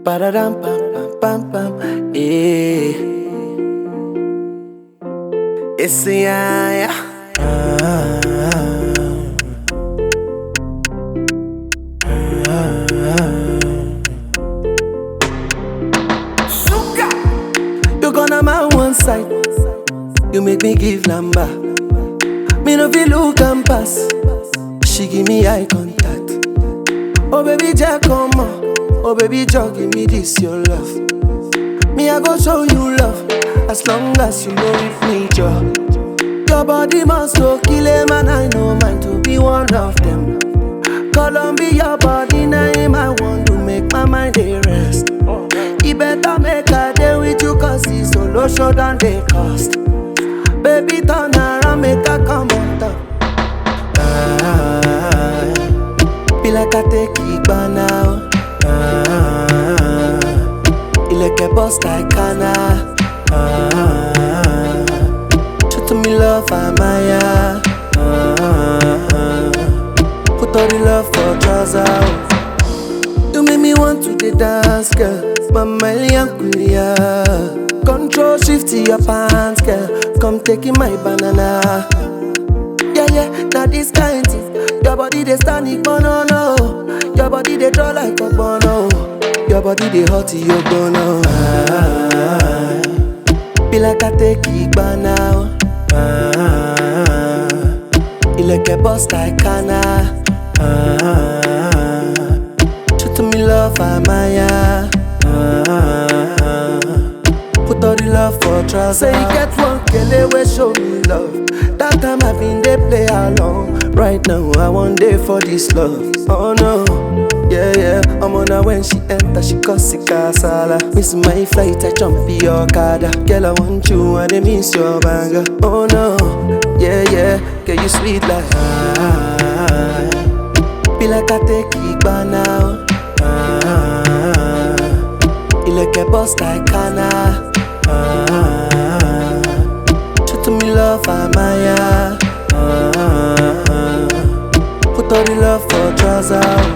Ba-da-dum, pam, pam, pam, pam. Yeah. It's a yeah. Sugar. You gonna my one side. You make me give number. Me no feel look and pass. She give me eye contact. Oh baby, Jack, come on. Oh baby, Jack, give me this your love. Me I go show you love as long as you know with me, Joe. Your body must go kill him, and I know mine to be one of them. Columbia, your body name I want to make my mind a rest. You better make a day with you, cause it's solo show than they cost. Baby, turn around, make a come on top. Be like I take it by now. You like a boss like Kana. Show to me love, Amaya. Put all the love for trousers. You make me want to the dance, girl. Mama Liankulia. Control shift to your pants, girl. Come taking my banana. Yeah, yeah, now this kind thing. Your body they stand it, no, no. Your body they draw like a bono. Your body they hot to your bono. Be like I take it by now. You like a boss like Kana. Show to me love, Amaya. Put all the love for trousers. Say you get one kele we show me love. That time I been they play along. Right now I want day for this love. Oh no, yeah yeah. I'm on her when she enter, she cause it casala. Miss my flight, I jump in your car. Girl I want you and I miss your banger. Oh no, yeah yeah. Girl you sweet like be like I take it by now. You like a boss like Kana. Show to me love, Amaya. Put all the love for trousers.